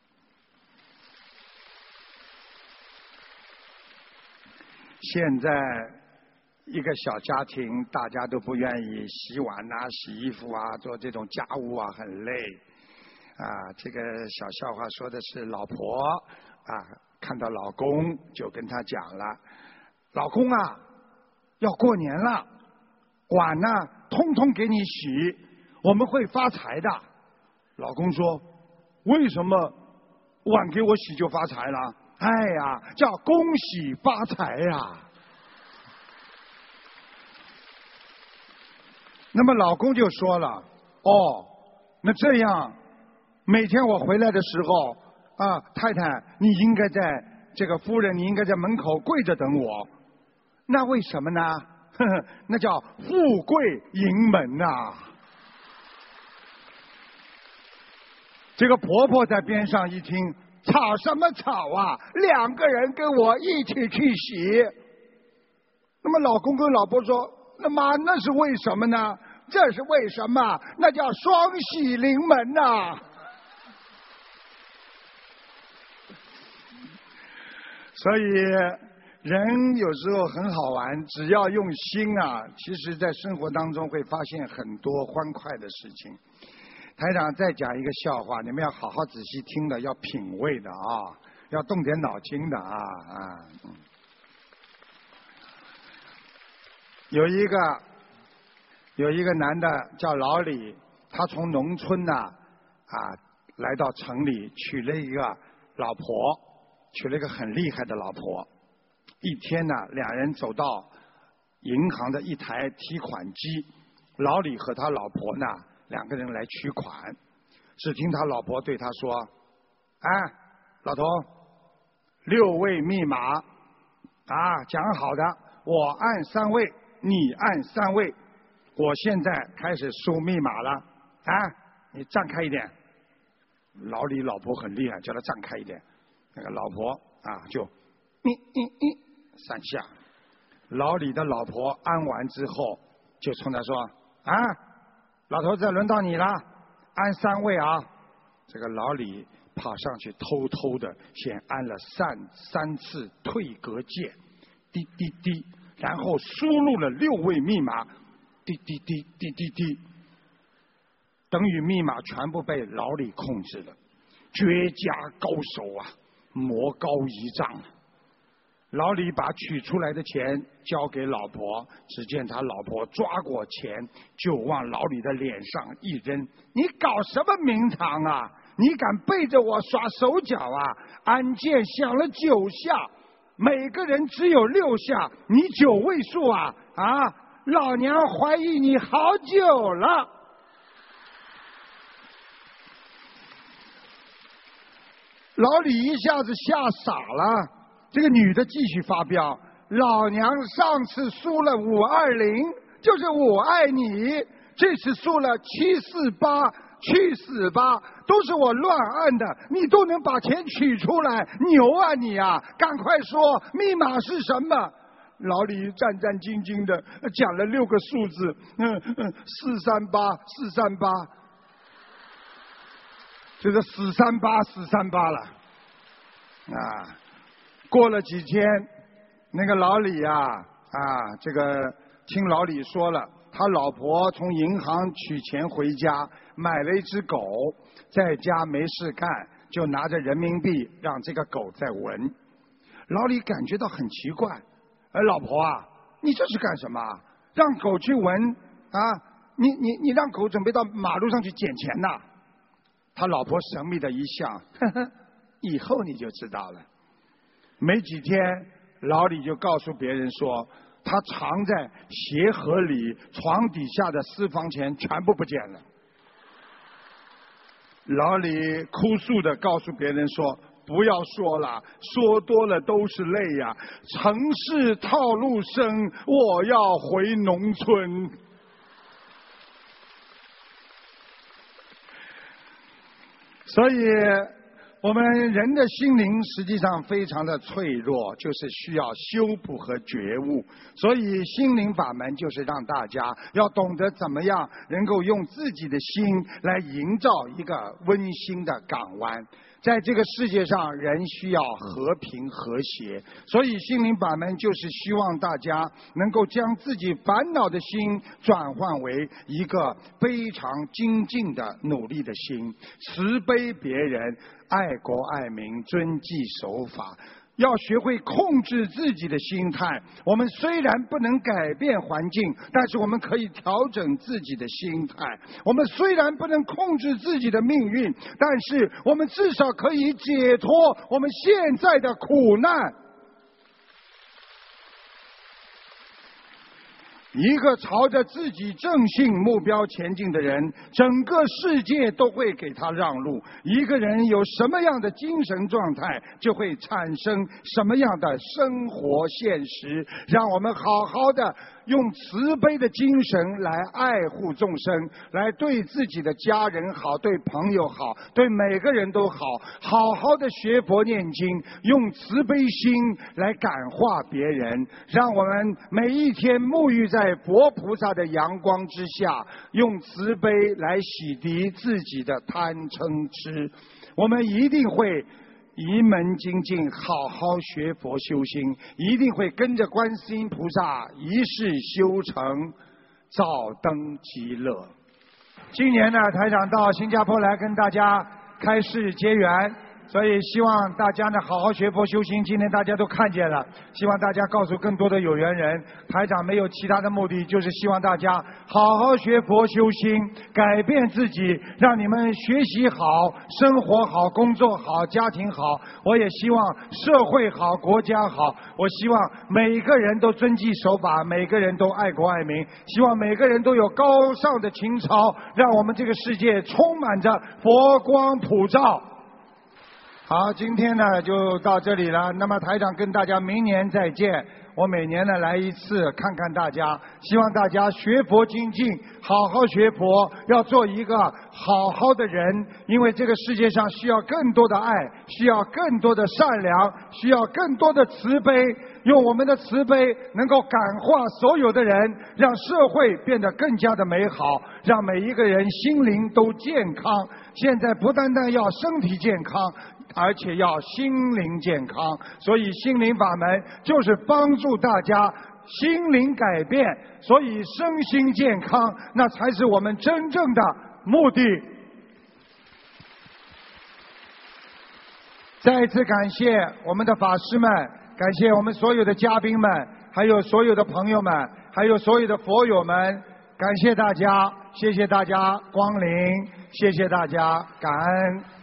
现在一个小家庭，大家都不愿意洗碗啊、洗衣服啊、做这种家务啊，很累啊。这个小笑话说的是老婆啊，看到老公就跟他讲了：“老公啊，要过年了，碗呢通通给你洗，我们会发财的。”老公说：“为什么碗给我洗就发财了？”哎呀，叫恭喜发财呀！那么老公就说了：“哦，那这样，每天我回来的时候啊，太太，你应该在这个夫人，你应该在门口跪着等我。那为什么呢？呵呵，那叫富贵迎门呐、啊。”这个婆婆在边上一听，吵什么吵啊？两个人跟我一起去洗。那么老公跟老婆说：“那妈，那是为什么呢？这是为什么？那叫双喜临门呐、啊！”所以人有时候很好玩，只要用心啊，其实在生活当中会发现很多欢快的事情。台长再讲一个笑话，你们要好好仔细听的，要品味的啊，要动点脑筋的啊啊！有一个有一个男的叫老李，他从农村呢啊来到城里，娶了一个老婆，娶了一个很厉害的老婆。一天呢，两人走到银行的一台提款机，老李和他老婆呢两个人来取款。只听他老婆对他说：“哎，老头，六位密码啊，讲好的，我按三位，你按三位，我现在开始输密码了，啊，你站开一点。”老李老婆很厉害，叫他站开一点。那个老婆啊，就一一一三下。老李的老婆按完之后， 就冲他说：“啊，老头子，轮到你了，按三位啊。”这个老李跑上去，偷偷的先按了三三次退格键，滴滴滴，然后输入了六位密码，滴滴滴滴滴滴，等于密码全部被老李控制了。绝佳高手啊，魔高一丈啊！老李把取出来的钱交给老婆，只见他老婆抓过钱就往老李的脸上一扔：“你搞什么名堂啊？你敢背着我耍手脚啊？按键响了九下，每个人只有六下，你九位数啊！啊，老娘怀疑你好久了。”老李一下子吓傻了。这个女的继续发飙：“老娘上次输了五二零，就是我爱你，这次输了七四八，去死吧！都是我乱按的，你都能把钱取出来，牛啊你啊！赶快说密码是什么？”老李战战兢兢的讲了六个数字，嗯嗯，四三八，四三八，就是死三八，死三八了，啊！过了几天，那个老李啊啊，这个听老李说了，他老婆从银行取钱回家，买了一只狗，在家没事干，就拿着人民币让这个狗在闻。老李感觉到很奇怪，哎，老婆啊，你这是干什么？让狗去闻啊？你你你让狗准备到马路上去捡钱呐？他老婆神秘的一笑，呵呵，以后你就知道了。没几天，老李就告诉别人说，他藏在鞋盒里、床底下的私房钱全部不见了。老李哭诉的告诉别人说：“不要说了，说多了都是泪呀！城市套路深，我要回农村。”所以我们人的心灵实际上非常的脆弱，就是需要修补和觉悟。所以心灵法门就是让大家要懂得怎么样能够用自己的心来营造一个温馨的港湾。在这个世界上，人需要和平和谐，所以心灵法门就是希望大家能够将自己烦恼的心转换为一个非常精进的努力的心，慈悲别人，爱国爱民，遵纪守法。要学会控制自己的心态。我们虽然不能改变环境，但是我们可以调整自己的心态。我们虽然不能控制自己的命运，但是我们至少可以解脱我们现在的苦难。一个朝着自己正性目标前进的人，整个世界都会给他让路。一个人有什么样的精神状态，就会产生什么样的生活现实。让我们好好的用慈悲的精神来爱护众生，来对自己的家人好，对朋友好，对每个人都好，好好的学佛念经，用慈悲心来感化别人。让我们每一天沐浴在佛菩萨的阳光之下，用慈悲来洗涤自己的贪嗔痴。我们一定会一门精进，好好学佛修心，一定会跟着观世音菩萨一世修成，照登极乐。今年呢，台长到新加坡来跟大家开示结缘，所以希望大家呢好好学佛修心。今天大家都看见了，希望大家告诉更多的有缘人，台长没有其他的目的，就是希望大家好好学佛修心，改变自己，让你们学习好，生活好，工作好，家庭好。我也希望社会好，国家好。我希望每个人都遵纪守法，每个人都爱国爱民，希望每个人都有高尚的情操，让我们这个世界充满着佛光普照。好，今天呢就到这里了。那么台长跟大家明年再见。 我每年呢来一次，看看大家，希望大家学佛精进，好好学佛，要做一个好好的人。因为这个世界上需要更多的爱，需要更多的善良，需要更多的慈悲。用我们的慈悲能够感化所有的人，让社会变得更加的美好，让每一个人心灵都健康。现在不单单要身体健康，而且要心灵健康。所以心灵法门就是帮助大家心灵改变，所以身心健康那才是我们真正的目的。再一次感谢我们的法师们，感谢我们所有的嘉宾们，还有所有的朋友们，还有所有的佛友们，感谢大家，谢谢大家光临，谢谢大家，感恩。